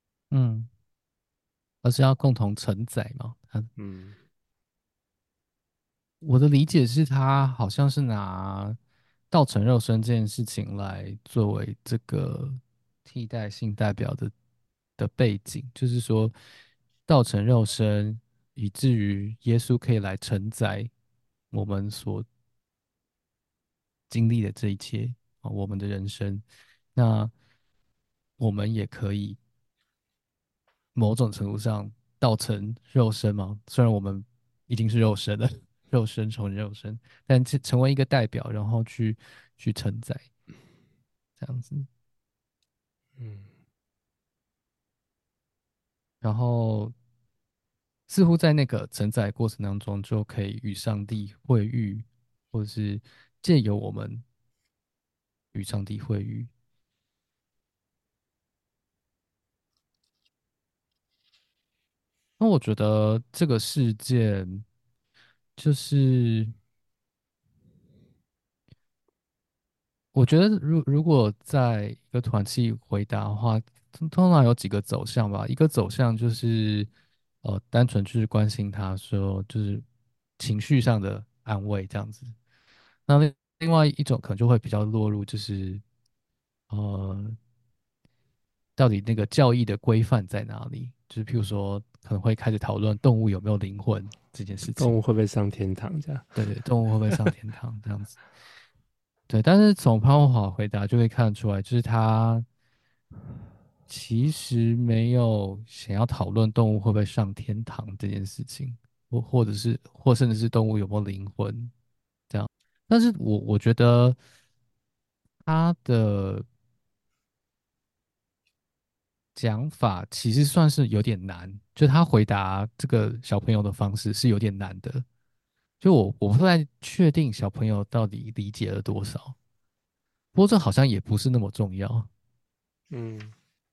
而是要共同承载嘛。 嗯， 我的理解是他好像是拿道成肉身这件事情来作为这个替代性代表的背景，就是说道成肉身，以至于耶稣可以来承载我们所经历的这一切啊，我们的人生，那我们也可以某种程度上道成肉身嘛。虽然我们已经是肉身了，肉身成肉身，但成为一个代表，然后去承载这样子。然后似乎在那个承载过程当中，就可以与上帝会遇，或者是借由我们与上帝会遇。那我觉得这个事件就是，我觉得如果在一个团契回答的话，通常有几个走向吧。一个走向就是，单纯就是关心他说，就是情绪上的安慰这样子。那另外一种可能就会比较落入就是，呃，到底那个教义的规范在哪里？就是譬如说，可能会开始讨论动物有没有灵魂这件事情。 动物会不会上天堂？这样。 对对，动物会不会上天堂这样子？对，但是从潘文华回答就会看得出来，就是他其实没有想要讨论动物会不会上天堂这件事情，或甚至是动物有没有灵魂。但是我觉得他的讲法其实算是有点难，就他回答这个小朋友的方式是有点难的。就我不太确定小朋友到底理解了多少，不过这好像也不是那么重要。 嗯，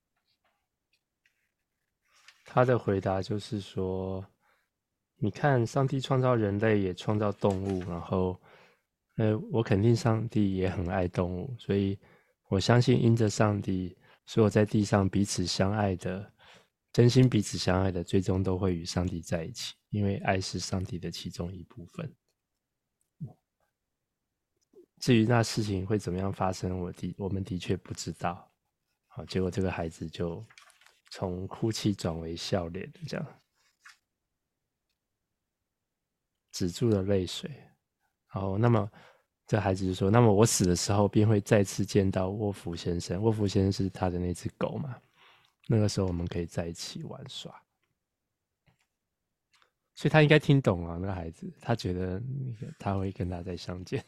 他的回答就是说，你看，上帝创造人类，也创造动物，然后，我肯定上帝也很爱动物，所以我相信因着上帝，所有在地上彼此相爱的，真心彼此相爱的，最终都会与上帝在一起，因为爱是上帝的其中一部分。至于那事情会怎么样发生，我们的确不知道。好，结果这个孩子就从哭泣转为笑脸，这样止住了泪水。然后，那么这孩子就说：“那么我死的时候，便会再次见到沃夫先生。沃夫先生是他的那只狗嘛？那个时候我们可以在一起玩耍。”所以他应该听懂啊，那个孩子，他觉得他会跟他再相见。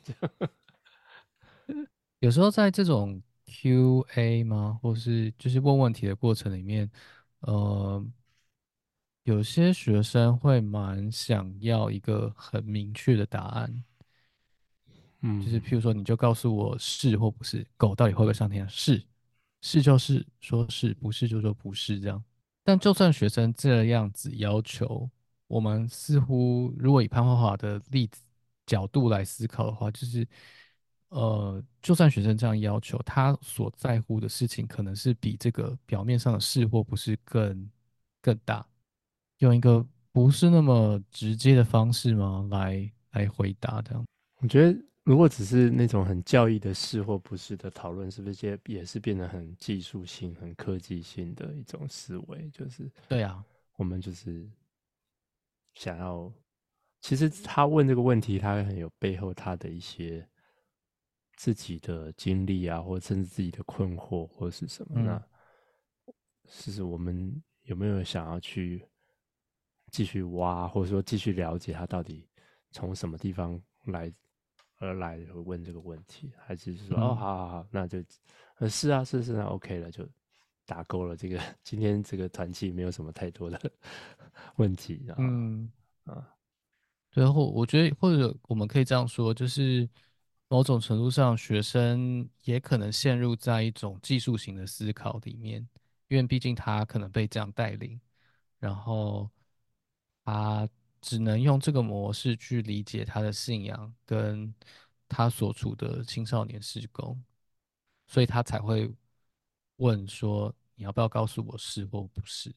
有时候在这种 Q&A 吗，或是就是问问题的过程里面，呃，有些学生会蛮想要一个很明确的答案，就是譬如说，你就告诉我是或不是，狗到底会不会上天？是，是就是说是，不是就说不是这样。但就算学生这样子要求，我们似乎如果以潘花花的例子角度来思考的话，就是就算学生这样要求，他所在乎的事情可能是比这个表面上的是或不是更大。用一个不是那么直接的方式吗？来回答这样。 我觉得，如果只是那种很教义的是或不是的讨论，是不是也是变得很技术性、很科技性的一种思维？就是对啊， 我们就是想要，其实他问这个问题，他很有背后他的一些自己的经历啊，或甚至自己的困惑，或是什么。那是我们有没有想要去继续挖，或者说继续了解他到底从什么地方而来问这个问题，还是说哦，好好好，那就是啊，是那 OK 了，就打勾了。这个今天这个团契没有什么太多的问题啊。 嗯， 对，我觉得，或者我们可以这样说，就是某种程度上，学生也可能陷入在一种技术型的思考里面，因为毕竟他可能被这样带领，然后他只能用这个模式去理解他的信仰跟他所处的青少年事工，所以他才会问说：“你要不要告诉我是或不是？”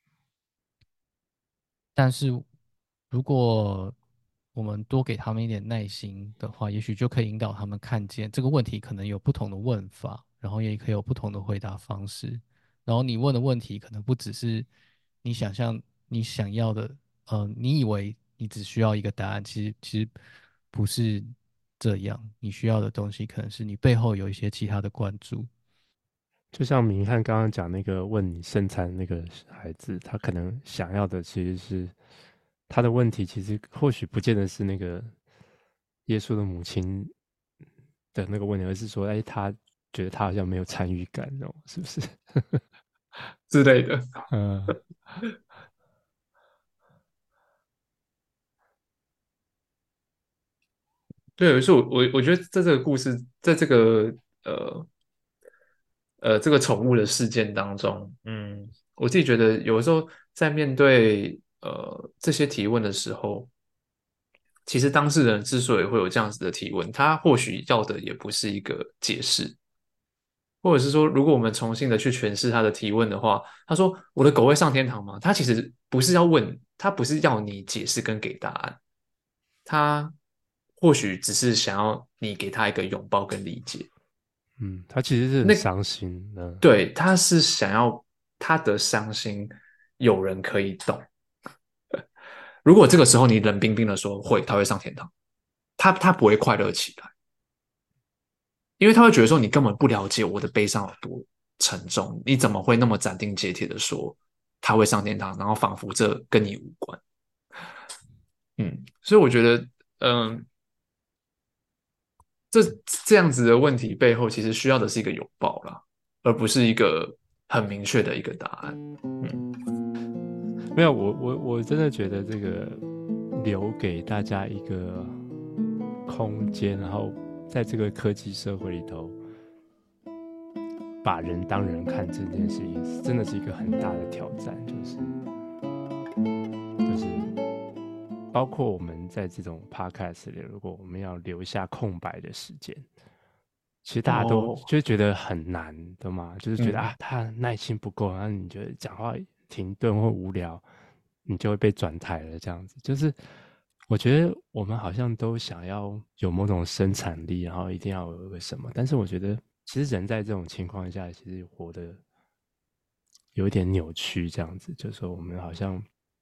但是如果我们多给他们一点耐心的话，也许就可以引导他们看见这个问题可能有不同的问法，然后也可以有不同的回答方式。然后你问的问题可能不只是你想象你想要的，你以为你只需要一个答案，其实不是这样。你需要的东西可能是你背后有一些其他的关注。 就像明翰刚刚讲那个问你生产那个孩子，他可能想要的其实是他的问题，其实或许不见得是那个耶稣的母亲的那个问题，而是说，哎，他觉得他好像没有参与感哦，是不是？ 之类的。 嗯， 对，所以我觉得在这个故事，在这个呃这个宠物的事件当中，我自己觉得有的时候在面对这些提问的时候，其实当事人之所以会有这样子的提问，他或许要的也不是一个解释，或者是说，如果我们重新的去诠释他的提问的话，他说我的狗会上天堂吗？他其实不是要问，他不是要你解释跟给答案，他或许只是想要你给他一个拥抱跟理解。 嗯，他其实是很那伤心的。 对，他是想要他的伤心有人可以懂。如果这个时候你冷冰冰的说会，他会上天堂，他不会快乐起来，因为他会觉得说你根本不了解我的悲伤有多沉重，你怎么会那么斩钉截铁的说他会上天堂，然后仿佛这跟你无关。所以我觉得，嗯，这这样子的问题背后，其实需要的是一个拥抱啦，而不是一个很明确的一个答案。 没有，我真的觉得这个留给大家一个空间，然后在这个科技社会里头，把人当人看这件事情，真的是一个很大的挑战，就是包括我们在这种 podcast 里，如果我们要留下空白的时间，其实大家都哦， 就会觉得很难的嘛，就是觉得嗯， 啊，他耐心不够，然后你觉得讲话停顿或无聊，你就会被转台了，这样子。就是我觉得我们好像都想要有某种生产力，然后一定要有个什么，但是我觉得其实人在这种情况下，其实活得有一点扭曲，这样子，就是说我们好像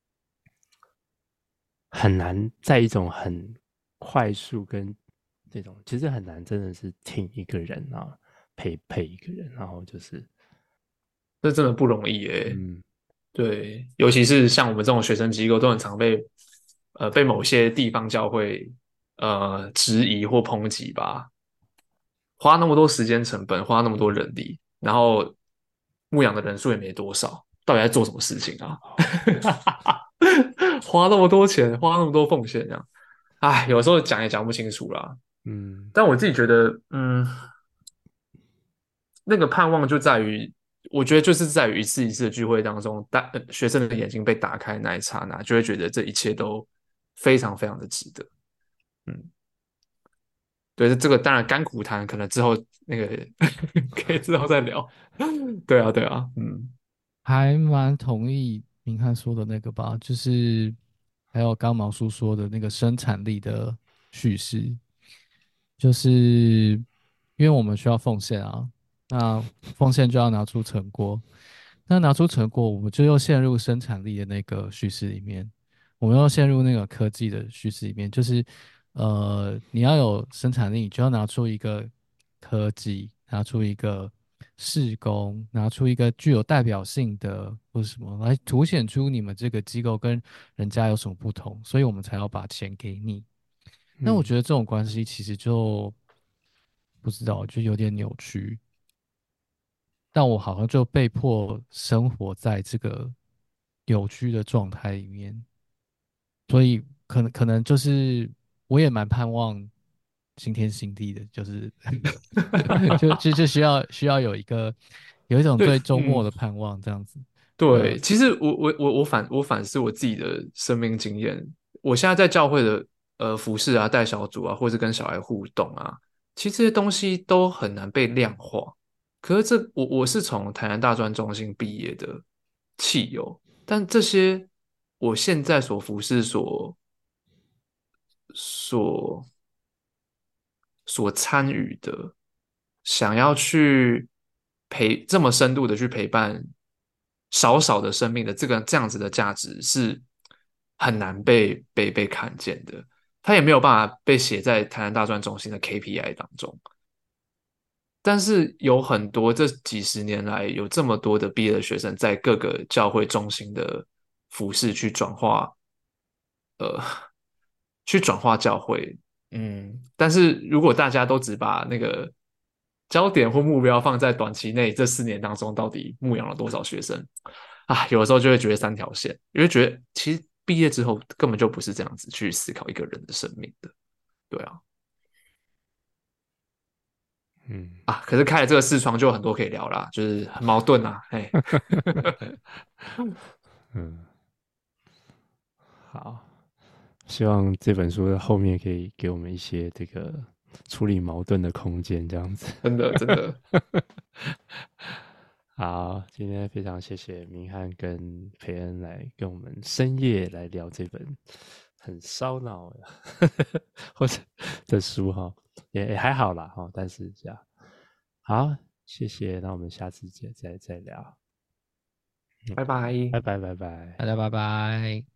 很难在一种很快速跟这种，其实很难真的是听一个人啊，陪一个人，然后就是这真的不容易耶。 嗯对，尤其是像我们这种学生机构，都很常被某些地方教会质疑或抨击吧。花那么多时间成本，花那么多人力，然后牧养的人数也没多少，到底在做什么事情啊？花那么多钱，花那么多奉献，这样，哎，有时候讲也讲不清楚啦。 嗯但我自己觉得，那个盼望就在于，我觉得就是在于一次一次的聚会当中，学生的眼睛被打开那一刹那，就会觉得这一切都非常非常的值得。嗯，对，这个当然甘苦谈可能之后那个可以之后再聊。对啊，对啊， 还蛮同意明翰说的那个吧，就是还有刚毛叔说的那个生产力的叙事，就是因为我们需要奉献啊，那奉献就要拿出成果，那拿出成果，我们就又陷入生产力的那个叙事里面，我们又陷入那个科技的叙事里面，就是你要有生产力，你就要拿出一个科技，拿出一个施工，拿出一个具有代表性的或者什么，来凸显出你们这个机构跟人家有什么不同，所以我们才要把钱给你。那我嗯， 觉得这种关系其实就不知道，就有点扭曲，但我好像就被迫生活在这个扭曲的状态里面。所以可能就是我也蛮盼望新天新地的，就是就需要有一种对， 对周末的盼望这样子。 对，其实我反思我自己的生命经验，我现在在教会的服侍啊、带小组啊，或是跟小孩互动啊，其实这些东西都很难被量化。可是我是从台南大专中心毕业的汽油，但这些我现在所服侍所所参与的，想要去这么深度的去陪伴少少的生命的这样子的价值是很难被看见的，它也没有办法被写在台南大专中心的 KPI 当中。但是有很多这几十年来，有这么多的毕业的学生在各个教会中心的服饰去转化，呃，去转化教会。但是如果大家都只把那个焦点或目标放在短期内这4年当中，到底牧养了多少学生啊？有的时候就会觉得三条线，因为觉得其实毕业之后根本就不是这样子去思考一个人的生命的，对啊。 嗯， 可是开了这个视窗就有很多可以聊啦，就是很矛盾啊，哎， 嗯，好，希望这本书的后面可以给我们一些这个处理矛盾的空间，这样子。 真的真的， 好，今天非常谢谢明翰跟培恩来跟我们深夜来聊这本很烧脑的或者的书哈，也还好啦哈，但是这样好，谢谢，那我们下次再聊， 拜拜。 拜拜拜拜。 大家拜拜。